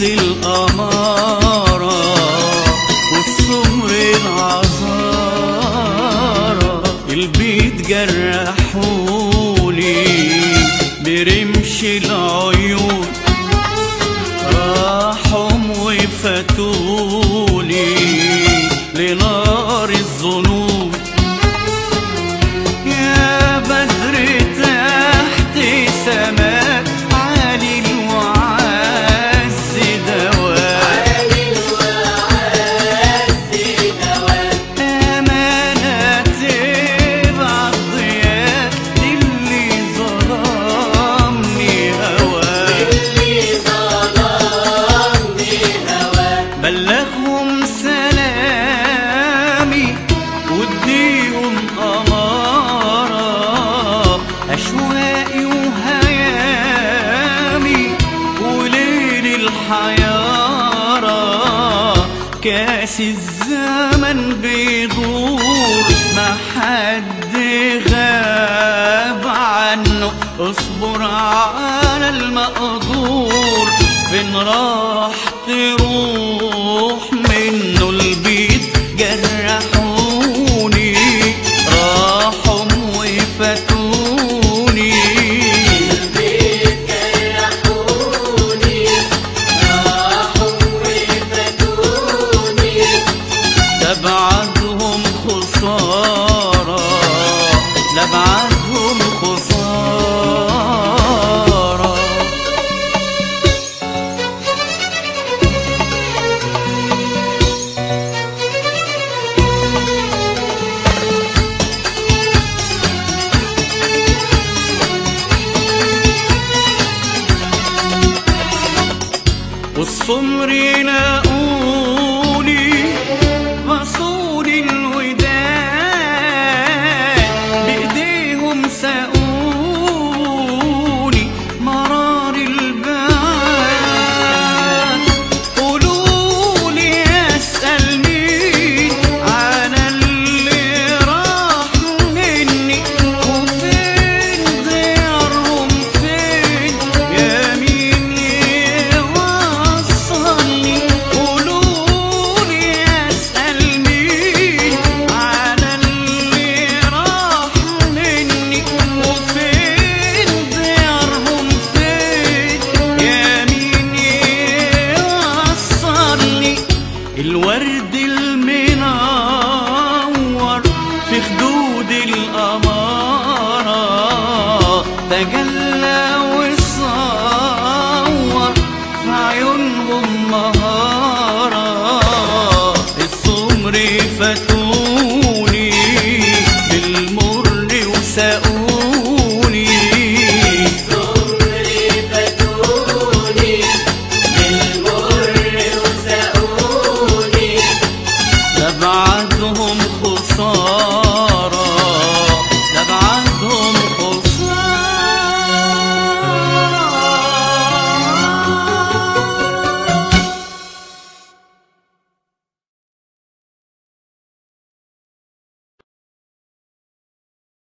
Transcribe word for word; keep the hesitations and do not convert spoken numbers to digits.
الأمارة والسمر العذارة البيت جرحولي برمش العيون، راحهم وفاتولي لنار الظنون. يا بدر تحت سماك عالي الوعز دواء، أمانة تبعت ضياء للي ظلمني هواك، بلغهم سلامي واديهم أمارة، أشواقي وهيامي وليل الحيارة. كاس الزمن بيدور ما حد غاب عنه، اصبر على المقدور فين راح تروح منه. البيت جرحوني راحهم وفاتوني، البيت جرحوني راحوا وفاتوني، ده بعدهم خسارة، ده بعدهم خسارة. والسمر يلاقوني رسول الوداد، بإيديهم ساقوني مرار البعاد. قولولي أسأل مين على اللي راح مني، وفين ديارهم فين يا مين يوصلني. قولولي أسأل مين على اللي راح مني، وفين ديارهم فين يا مين يوصلني. الورد المنور في خدود الأمارة تجلى وصور في عيونهم نهار.